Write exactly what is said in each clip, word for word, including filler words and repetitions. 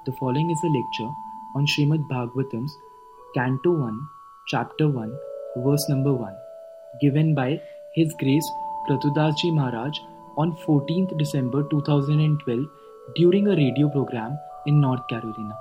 The following is a lecture on Srimad Bhagavatam's Canto one, Chapter one, Verse number one, given by His Grace Kratudas Ji Maharaj on fourteenth December two thousand twelve during a radio program in North Carolina.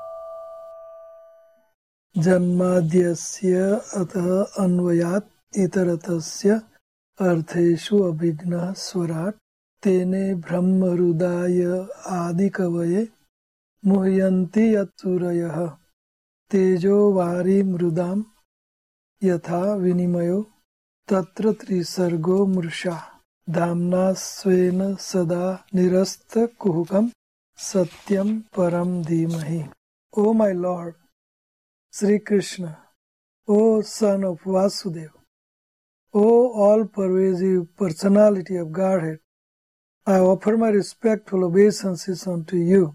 जन्माद्यस्य अतः अन्वयात् इतरतस्य अर्थेषु अभिघ्नः स्वराट् तेने ब्रह्महृदाय आदिकवये मुह्यन्ति यत्सूरयः तेजो वारी मृदां यथा विनिमयो तत्र त्रिसर्गो मृषा धाम्ना स्वेन सदा निरस्तकुहकं सत्यं परं धीमहि. O my Lord, Sri Krishna, O Son of Vasudeva, O all-pervasive personality of Godhead, I offer my respectful obeisances unto you.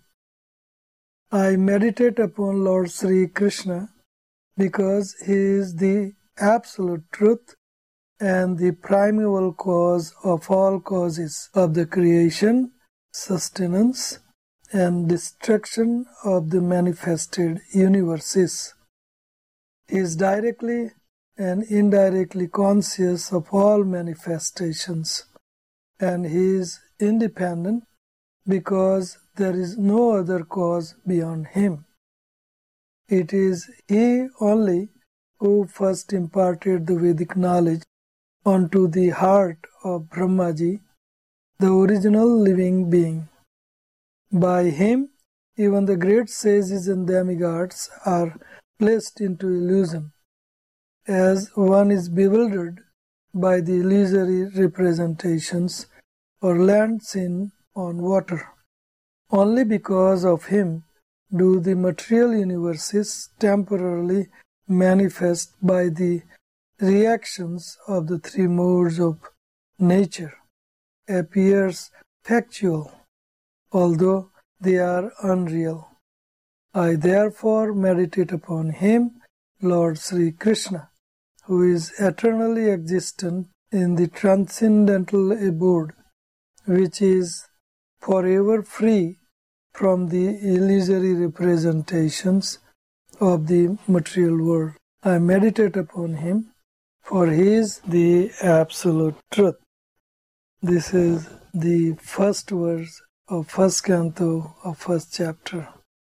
I meditate upon Lord Sri Krishna because he is the absolute truth and the primeval cause of all causes of the creation, sustenance, and destruction of the manifested universes. He is directly and indirectly conscious of all manifestations, and he is independent because there is no other cause beyond him. It is he only who first imparted the Vedic knowledge onto the heart of Brahmaji, the original living being. By him, even the great sages and demigods are placed into illusion, as one is bewildered by the illusory representations or land scene on water. Only because of him do the material universes temporarily manifest by the reactions of the three modes of nature, appears factual, although they are unreal. I therefore meditate upon him, Lord Sri Krishna, who is eternally existent in the transcendental abode, which is forever free from the illusory representations of the material world. I meditate upon him, for he is the absolute truth. This is the first verse of first canto of first chapter.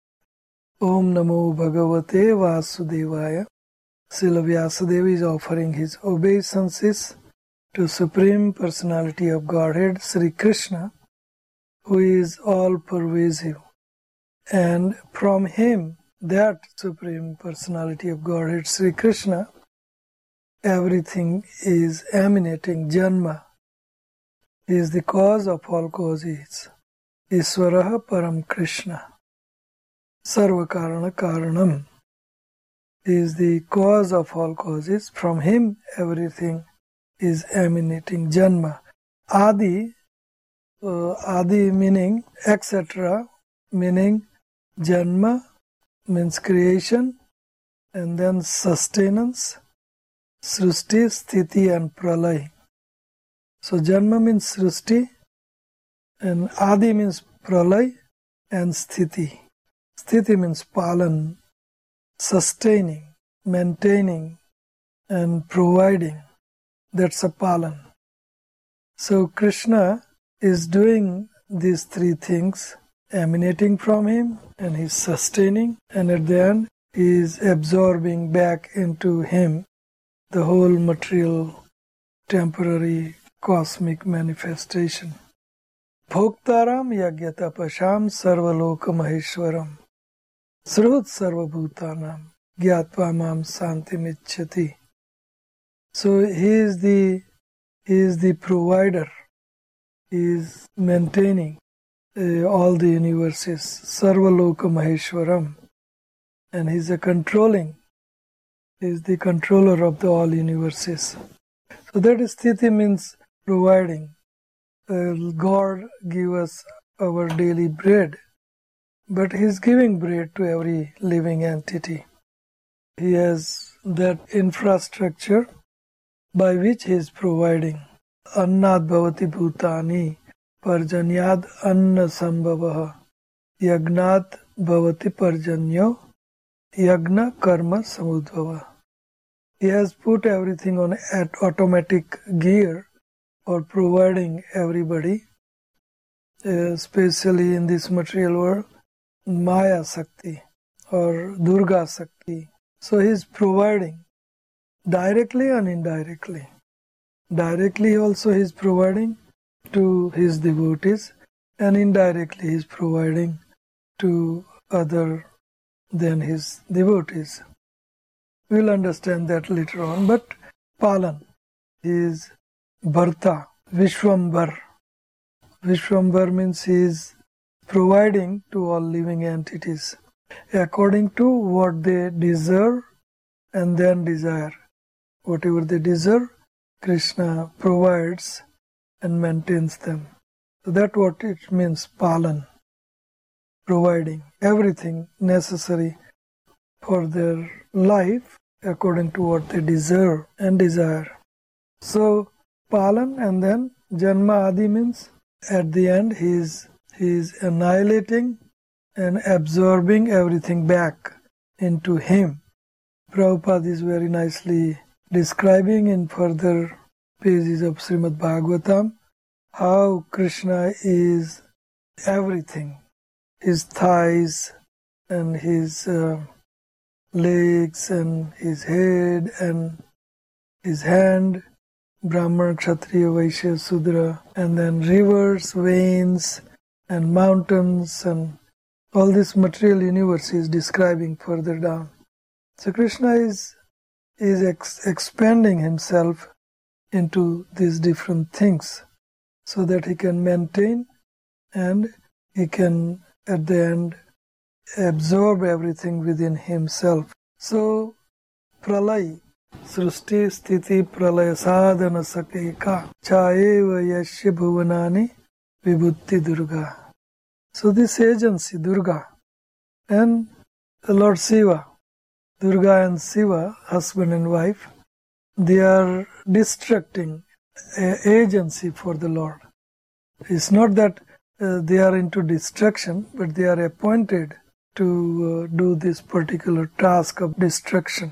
Om Namo Bhagavate Vasudevaya. Srila Vyasadeva is offering his obeisances to Supreme Personality of Godhead, Sri Krishna, who is all-pervasive. And from him, that Supreme Personality of Godhead, Sri Krishna, everything is emanating. Janma is the cause of all causes. Iswaraha Param Krishna. Sarva Karana Karanam is the cause of all causes. From him, everything is emanating. Janma. Adi, uh, Adi meaning et cetera, meaning Janma means creation, and then sustenance, Srusti, Sthiti, and Pralay. So Janma means Srusti, and Adi means Pralay, and Sthiti. Sthiti means Palan, sustaining, maintaining, and providing. That's a Palan. So Krishna is doing these three things, emanating from him, and he's sustaining, and at the end he is absorbing back into him the whole material, temporary, cosmic manifestation. Bhoktaram yagyatapasham sarvaloka maheshwaram srut sarvabhutanam gyatva mam santimicchati. So he is the he is the provider. He is maintaining uh, all the universes. Sarvaloka maheshwaram. And he is a controlling. He is the controller of the all universes. So that sthiti means providing. Uh, God give us our daily bread, but he is giving bread to every living entity. He has that infrastructure by which he is providing. Annad bhavati bhutani parjanyad anna sambhavaha yagnat bhavati parjanyo yagna karma samudbhava. He has put everything on at automatic gear for providing everybody, especially in this material world, Maya Sakti or Durga Sakti. So he is providing directly and indirectly. Directly also he is providing to his devotees, and indirectly he is providing to other than his devotees. We will understand that later on. But Palan is Bharta, Vishwambar. Vishwambar means he is providing to all living entities according to what they deserve and then desire. Whatever they deserve, Krishna provides and maintains them. So that's what it means, Palan. Providing everything necessary for their life according to what they deserve and desire. So Palan, and then Janma Adi means at the end he is, he is annihilating and absorbing everything back into him. Prabhupada is very nicely describing in further pages of Srimad Bhagavatam how Krishna is everything. His thighs and his uh, legs and his head and his hand, Brahman, Kshatriya, Vaishya, Sudra, and then rivers, veins, and mountains, and all this material universe is describing further down. So Krishna is is ex- expanding himself into these different things so that he can maintain and he can at the end absorb everything within himself. So Pralay, Srushti Sthiti Pralaya Sadhana Sakeka Chayeva Yashya Bhuvanani Vibhutti Durga. So this agency, Durga, and Lord Shiva, Durga and Shiva, husband and wife, they are destructing agency for the Lord. It's not that uh, they are into destruction, but they are appointed to uh, do this particular task of destruction.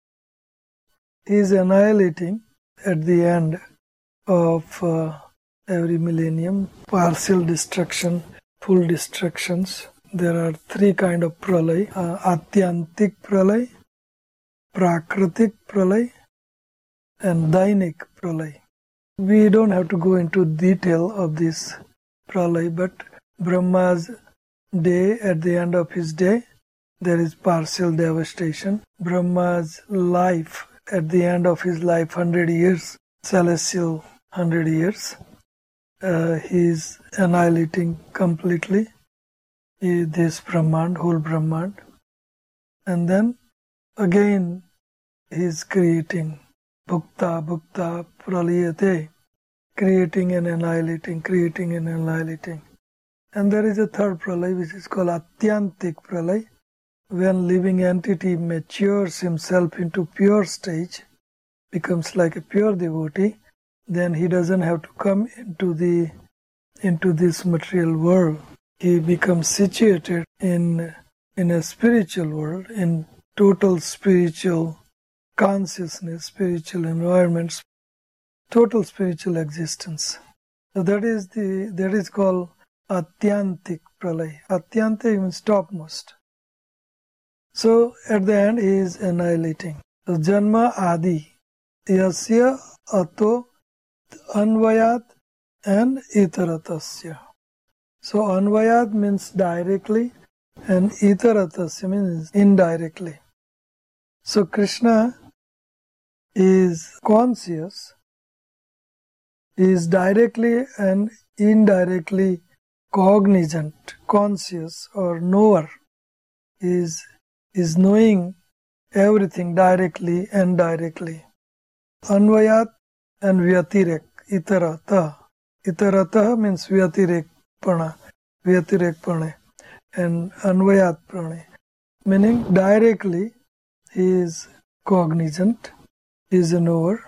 He is annihilating at the end of uh, every millennium, partial destruction, full destructions. There are three kind of pralay, uh, Atyantik pralay, Prakritik pralay, and Dainik pralay. We don't have to go into detail of this pralay, but Brahma's day, at the end of his day, there is partial devastation. Brahma's life, at the end of his life, hundred years, celestial hundred years, uh, he is annihilating completely this Brahmand, whole Brahmand. And then again he is creating Bhukta, Bhukta, Praliyate, creating and annihilating, creating and annihilating. And there is a third pralay which is called Atyantik pralay. When living entity matures himself into pure stage, becomes like a pure devotee, then he doesn't have to come into the into this material world. He becomes situated in in a spiritual world, in total spiritual consciousness, spiritual environments, total spiritual existence. So that is the that is called Atyantik pralay. Atyantik means topmost. So at the end he is annihilating. So Janma Adi, Yasya Ato Anvayat and Itaratasya. So Anvayat means directly and Itaratasya means indirectly. So Krishna is conscious, is directly and indirectly cognizant, conscious or knower, is is knowing everything directly and directly. Anvayat and Vyatirek, Itarata. Itarata means Vyatirek Pana, Vyatirek Pane, and Anvayat Prane, meaning directly he is cognizant, he is a knower.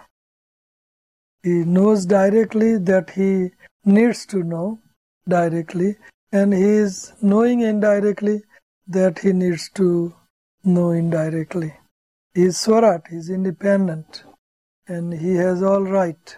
He knows directly that he needs to know directly, and he is knowing indirectly that he needs to know indirectly. He is Swarat, he is independent, and he has all right.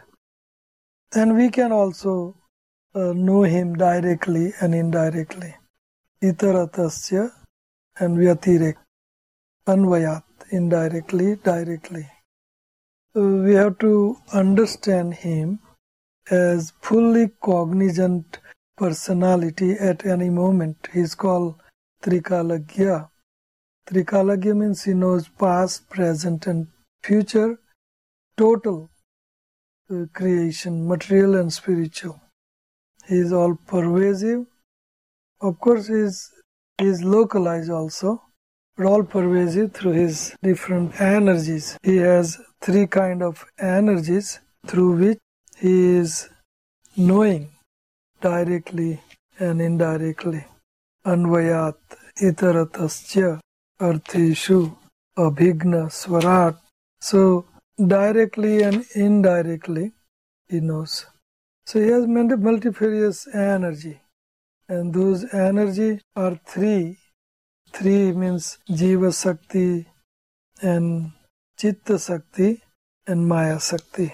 And we can also uh, know him directly and indirectly. Itaratasya and Vyatirek. Anvayat, indirectly, directly. Uh, we have to understand him as fully cognizant personality at any moment. He is called Trikalagya. Trikalagya means he knows past, present and future, total uh, creation, material and spiritual. He is all pervasive. Of course, he is, he is localized also, but all pervasive through his different energies. He has three kind of energies through which he is knowing directly and indirectly. Anvayat, itaratasya, artheshu, abhigna, swarat. So, directly and indirectly, he knows. So, he has multifarious energy. And those energy are three. Three means Jiva Sakti and Chitta Sakti and Maya Sakti.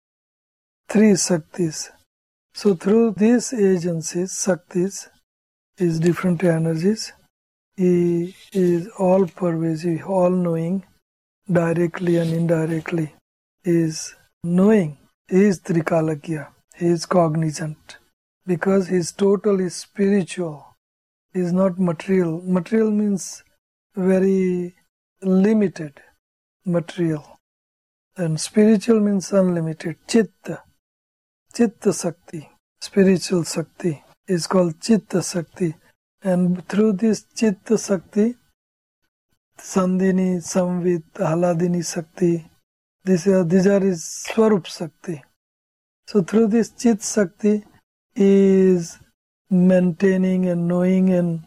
Three Saktis. So through these agencies, Saktis, is different energies. He is all pervasive, all knowing, directly and indirectly. He is knowing. He is Trikalagya. He is cognizant. Because he is totally spiritual. He is not material. Material means very limited material. And spiritual means unlimited. Chitta. Chitta Sakti. Spiritual Sakti is called Chitta Sakti. And through this Chitta Sakti, Sandhini, Samvit, Ahladini Sakti, these are, these are his Swarup Sakti. So through this Chitta Sakti, he is maintaining and knowing and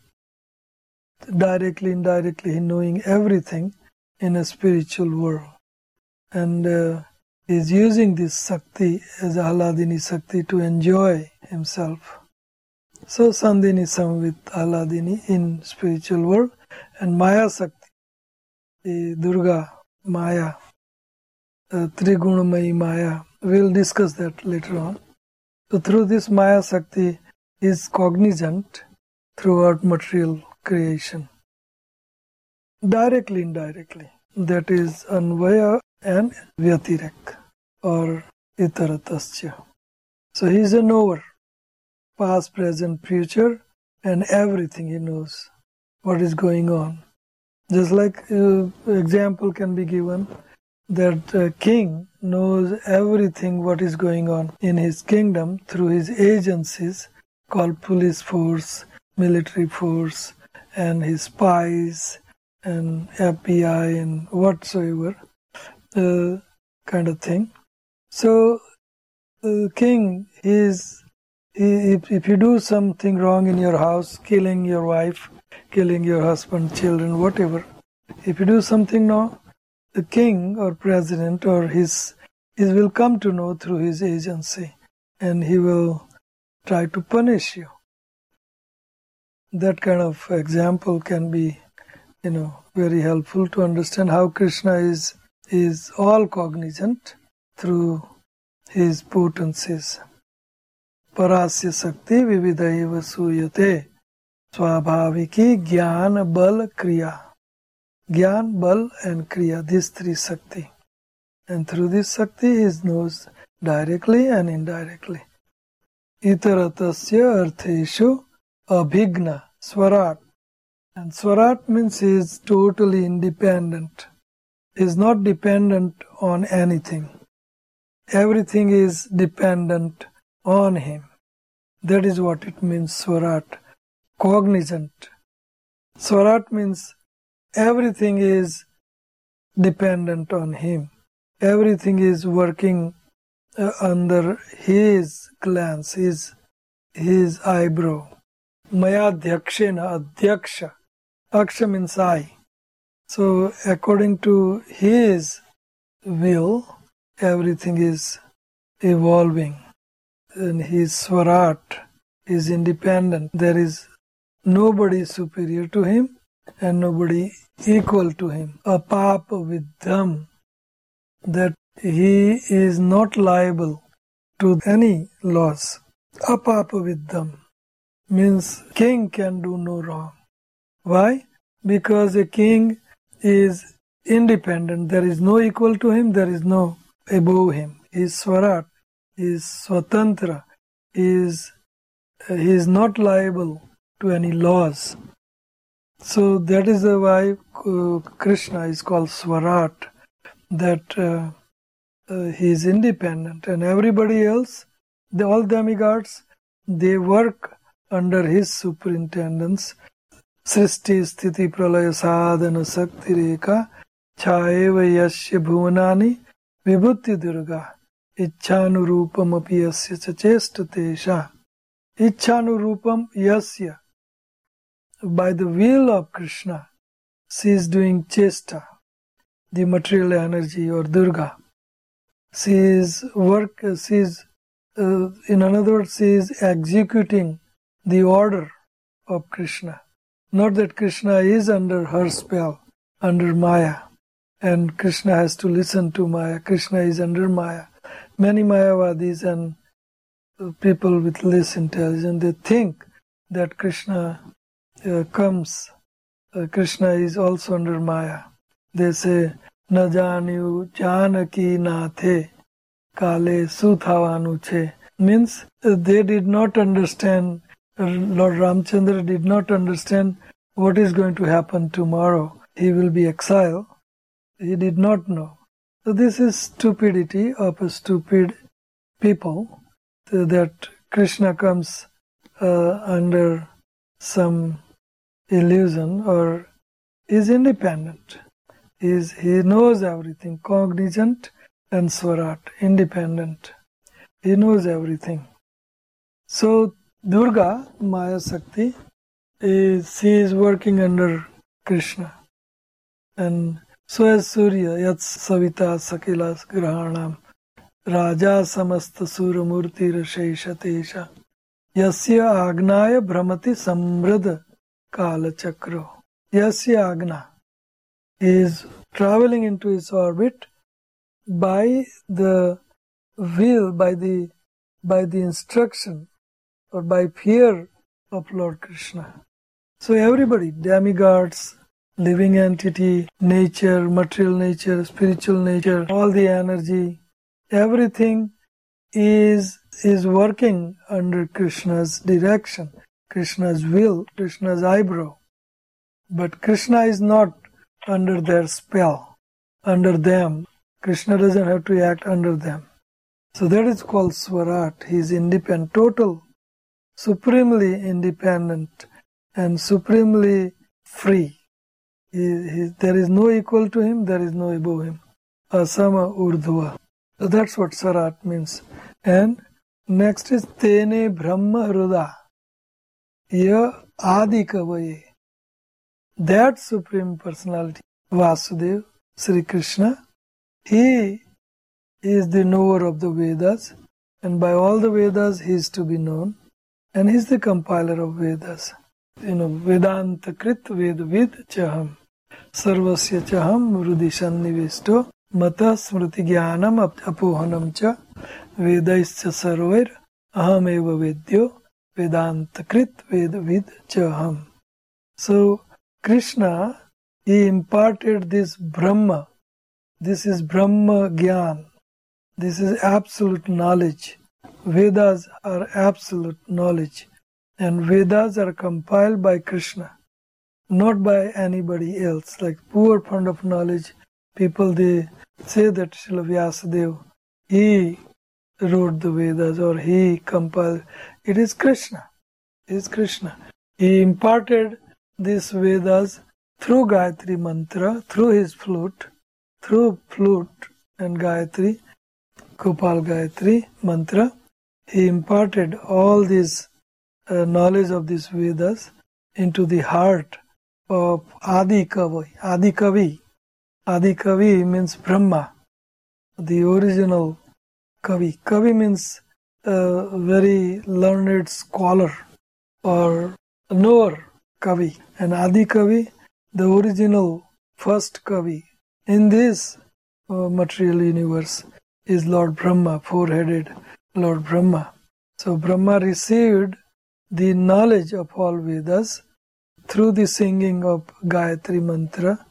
directly, indirectly knowing everything in a spiritual world. And uh, he is using this Sakti as Ahladini Sakti to enjoy himself. So Sandhini Samvit Ahladini in spiritual world and Maya Sakti, the Durga Maya, uh, Trigunamayi Maya. We'll discuss that later on. So through this Maya Sakti is cognizant throughout material creation. Directly, indirectly. That is Anvaya and Vyatirek or Itaratasya. So he is a knower. Past, present, future and everything he knows. What is going on. Just like uh, example can be given that a king knows everything what is going on in his kingdom through his agencies called police force, military force, and his spies and F B I and whatsoever uh, kind of thing. So the king is, if, if you do something wrong in your house, killing your wife, killing your husband, children, whatever, if you do something wrong, the king or president or his, he will come to know through his agency and he will try to punish you. That kind of example can be, you know, very helpful to understand how Krishna is, is all cognizant through his potencies. Parasya Sakti Vividaiva Suyate Swabhaviki Gyan Bal Kriya. Gyan, Bal and Kriya, these three Sakti. And through this Sakti he knows directly and indirectly. Itaratasya artheshu abhigna, Swarat. And Swarat means he is totally independent. He is not dependent on anything. Everything is dependent on him. That is what it means, Swarat. Cognizant. Swarat means everything is dependent on him. Everything is working uh, under his glance, his, his eyebrow. Maya Dhyakshena, Adhyaksha. Aksha means I. So according to his will, everything is evolving. And his Swarat is independent. There is nobody superior to him and nobody equal to him. Apapa Viddham, that he is not liable to any loss. Apapa Viddham means king can do no wrong. Why? Because a king is independent. There is no equal to him, there is no above him. He is Swarat, he is Swatantra, he is, uh, he is not liable to any laws. So that is why uh, Krishna is called Swarat, that uh, uh, he is independent, and everybody else, the, all demigods, they work under his superintendence. Srishti sthiti pralaya sadhana sakti reka chayeva yasya bhuvanani vibhuti durga ichhanurupam api yasya cha chestatesha. Ichhanurupam yasya, by the will of Krishna, she is doing chesta, the material energy, or Durga. She is work, she is, uh, in other words, she is executing the order of Krishna. Not that Krishna is under her spell, under Maya, and Krishna has to listen to Maya. Krishna is under Maya. Many Mayavadis and people with less intelligence, they think that Krishna uh, comes, uh, Krishna is also under Maya. They say, Na janyu janaki na the kale suthawanu che. Means uh, they did not understand, uh, Lord Ramchandra did not understand what is going to happen tomorrow. He will be exiled. He did not know. So this is stupidity of a stupid people, so that Krishna comes uh, under some illusion or is independent. Is he knows everything, cognizant and Swarat, independent. He knows everything. So Durga, Maya Sakti, is, she is working under Krishna. And so as Surya, Yat Savita Sakila Grahanam, Raja Samasta Suramurti Rasheshatesha, Yasya Agnaya Brahmati Samrada Kala Chakro. Yasya Agna is traveling into its orbit by the will, by the by the instruction or by fear of Lord Krishna. So everybody, demigods, living entity, nature, material nature, spiritual nature, all the energy, everything is is working under Krishna's direction, Krishna's will, Krishna's eyebrow. But Krishna is not under their spell, under them. Krishna doesn't have to act under them. So that is called Swarat. He is independent, total, supremely independent and supremely free. He, he, there is no equal to him, there is no above him. Asama Urdhva. So that's what Swarat means. And next is Tene Brahma Hruda. Ya Adi Kavaye. That Supreme Personality, Vasudev, Sri Krishna, he is the knower of the Vedas, and by all the Vedas he is to be known, and he is the compiler of Vedas. You know, Vedanta Krit Vedvid Chaham, Sarvasya Chaham Mrudishan Nivesto, Mata Smriti Jnanam Apohanam Cha, Vedaischa Sarvair, Aham Eva Vedyo, Vedanta Krit Vedvid Chaham. So, Krishna, he imparted this Brahma. This is Brahma Gyan. This is absolute knowledge. Vedas are absolute knowledge. And Vedas are compiled by Krishna, not by anybody else. Like poor fund of knowledge, people they say that Srila Vyasadeva, he wrote the Vedas or he compiled. It is Krishna. It is Krishna. He imparted these Vedas through Gayatri Mantra, through his flute, through flute and Gayatri, Gopal Gayatri Mantra. He imparted all this uh, knowledge of these Vedas into the heart of Adi Kavi. Adi Kavi. Adi Kavi means Brahma, the original Kavi. Kavi means a very learned scholar or knower. Kavi. And Adi Kavi the original first Kavi in this uh, material universe is Lord Brahma, four-headed Lord Brahma. So Brahma received the knowledge of all Vedas through the singing of Gayatri Mantra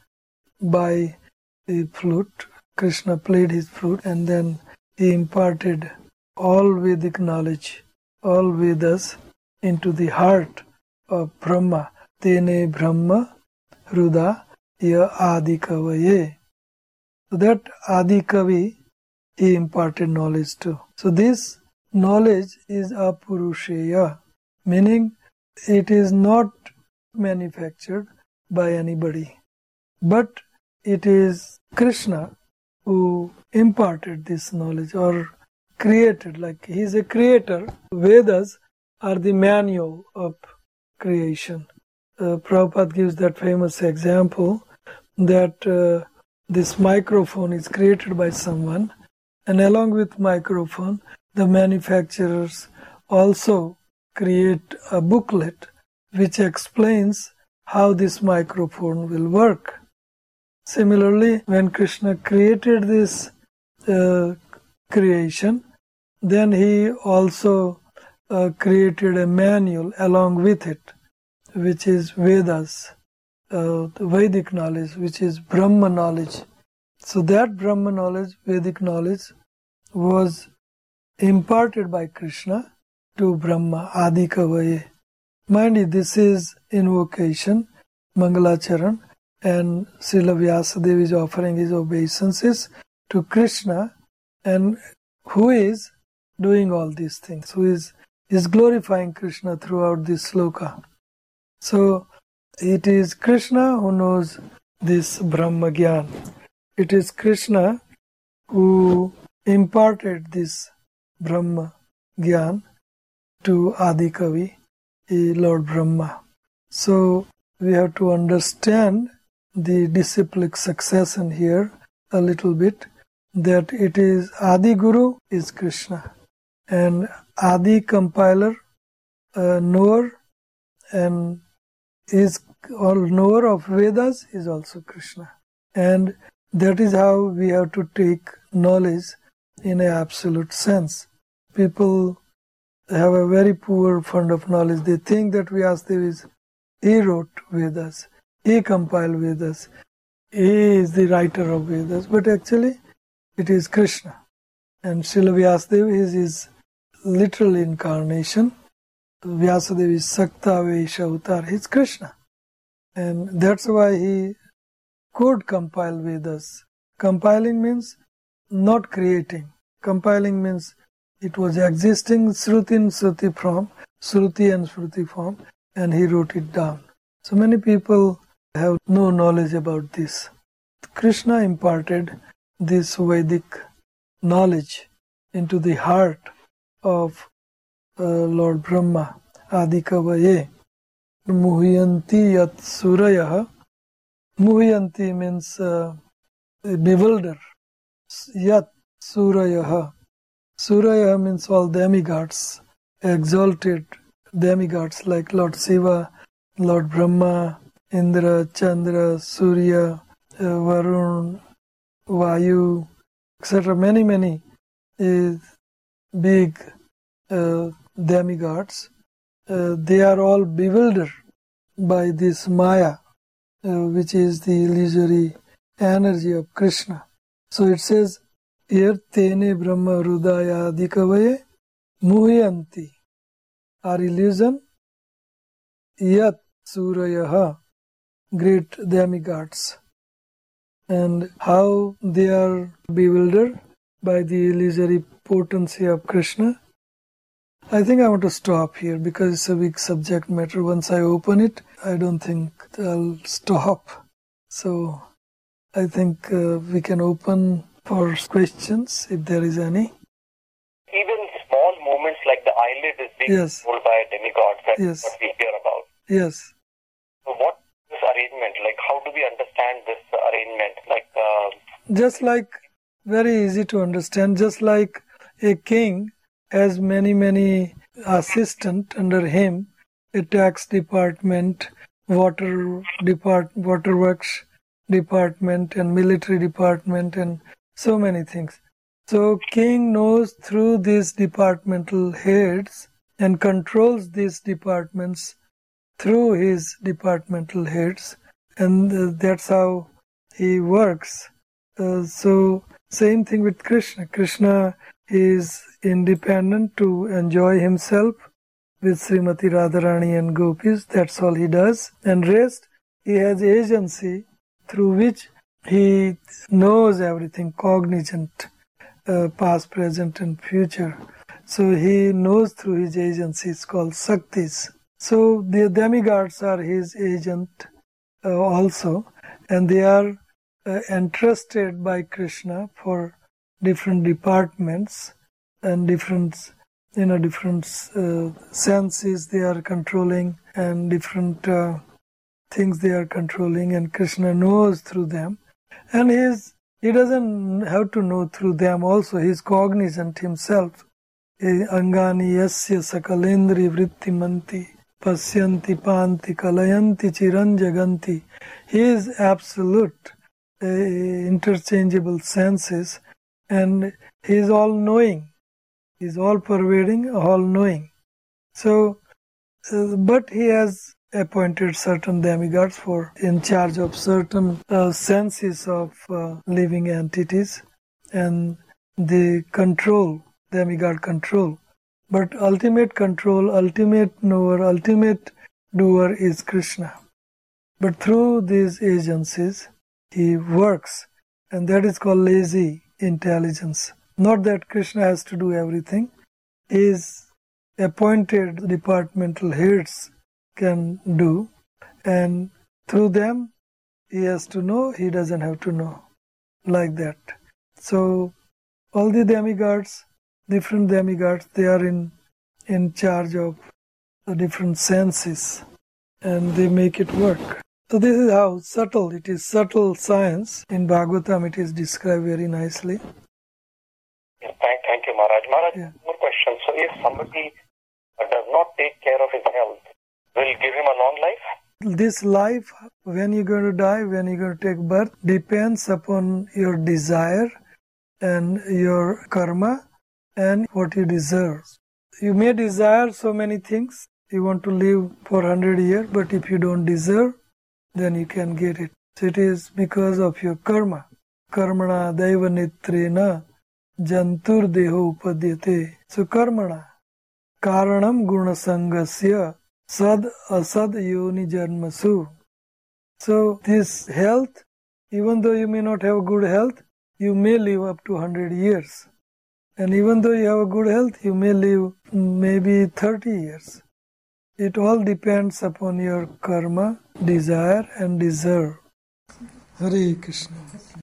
by the flute. Krishna played his flute and then he imparted all Vedic knowledge, all Vedas into the heart of Brahma. Tene Brahma Hruda ya Adi Kavaye. So that Adi Kavi, he imparted knowledge to. So this knowledge is apurusheya, meaning it is not manufactured by anybody, but it is Krishna who imparted this knowledge or created, like he is a creator. Vedas are the manual of creation. Uh, Prabhupada gives that famous example that uh, this microphone is created by someone, and along with microphone, the manufacturers also create a booklet which explains how this microphone will work. Similarly, when Krishna created this uh, creation, then he also uh, created a manual along with it, which is Vedas, uh, the Vedic knowledge, which is Brahma knowledge. So that Brahma knowledge, Vedic knowledge, was imparted by Krishna to Brahma, Adi Kavaye. Mind you, this is invocation, Mangalacharan, and Srila Vyasadeva is offering his obeisances to Krishna, and who is doing all these things, who is, is glorifying Krishna throughout this sloka. So it is Krishna who knows this Brahma Gyan. It is Krishna who imparted this Brahma Gyan to Adi Kavi, Lord Brahma. So we have to understand the disciplic succession here a little bit, that it is Adi Guru is Krishna, and Adi compiler, uh, knower, and is all knower of Vedas is also Krishna. And that is how we have to take knowledge in an absolute sense. People have a very poor fund of knowledge. They think that Vyasadeva is, he wrote Vedas, he compiled Vedas, he is the writer of Vedas, but actually it is Krishna. And Srila Vyasadeva is his literal incarnation. Vyasadeva is Sakta Vesha Avatar, he is Krishna. And that's why he could compile Vedas. Compiling means not creating. Compiling means it was existing Shruti in Shruti form, Shruti and Shruti form, and he wrote it down. So many people have no knowledge about this. Krishna imparted this Vedic knowledge into the heart of uh, Lord Brahma, Adi Kavaye. Muhyanti yat surayah. Muhyanti means uh, bewilder. Yat surayah. Suraya means all demigods, exalted demigods like Lord Shiva, Lord Brahma, Indra, Chandra, Surya, uh, Varun, Vayu, et cetera. Many, many uh, big uh, demigods. Uh, they are all bewildered by this Maya, uh, which is the illusory energy of Krishna. So it says, here Tene Brahma Hrudaya Adi Kavaye Muhyanti are illusion, Yat Surayaha, great demigods. And how they are bewildered by the illusory potency of Krishna. I think I want to stop here because it's a big subject matter. Once I open it, I don't think I'll stop. So I think uh, we can open for questions if there is any. Even small moments like the eyelid is being yes. controlled by a demigod, that's yes. what we hear about. Yes. So what is this arrangement? Like how do we understand this arrangement? Like uh, just like, very easy to understand, just like a king has many, many assistants under him, a tax department, water depart, waterworks department and military department and so many things. So king knows through these departmental heads and controls these departments through his departmental heads, and uh, that's how he works. Uh, so same thing with Krishna. Krishna is independent to enjoy himself with Srimati Radharani and Gopis. That's all he does. And rest, he has agency through which he knows everything, cognizant, uh, past, present and future. So he knows through his agency. It's called Saktis. So the demigods are his agent uh, also, and they are uh, entrusted by Krishna for different departments and different, you know, different uh, senses they are controlling and different uh, things they are controlling, and Krishna knows through them. And he is, he doesn't have to know through them also. He is cognizant himself. Angani yasya sakalendri vrittimanti pasyanti panti kalayanti chiranjaganti. He is absolute, uh, interchangeable senses, and he is all-knowing. He is all-pervading, all-knowing. So, uh, but he has appointed certain demigods for in charge of certain uh, senses of uh, living entities, and they control, demigod control. But ultimate control, ultimate knower, ultimate doer is Krishna. But through these agencies, he works, and that is called lazy intelligence. Not that Krishna has to do everything. His appointed departmental heads can do, and through them he has to know, he doesn't have to know, like that. So all the demigods, different demigods, they are in in charge of the different senses, and they make it work. So this is how subtle it is. Subtle science in Bhagavatam, it is described very nicely. Yeah, thank, thank you, Maharaj. Maharaj, Yeah. More question. So if somebody uh, does not take care of his health, will give him a long life? This life, when you're going to die, when you're going to take birth, depends upon your desire and your karma and what you deserve. You may desire so many things. You want to live for one hundred years, but if you don't deserve, then you can get it. So it is because of your karma. Karmana daiva nitrena jantur deho upadyate. So karmana karanam gunasangasya sad asad yoni janmasu. So this health, even though you may not have good health, you may live up to one hundred years. And even though you have a good health, you may live maybe thirty years. It all depends upon your karma, desire and deserve. Hare Krishna.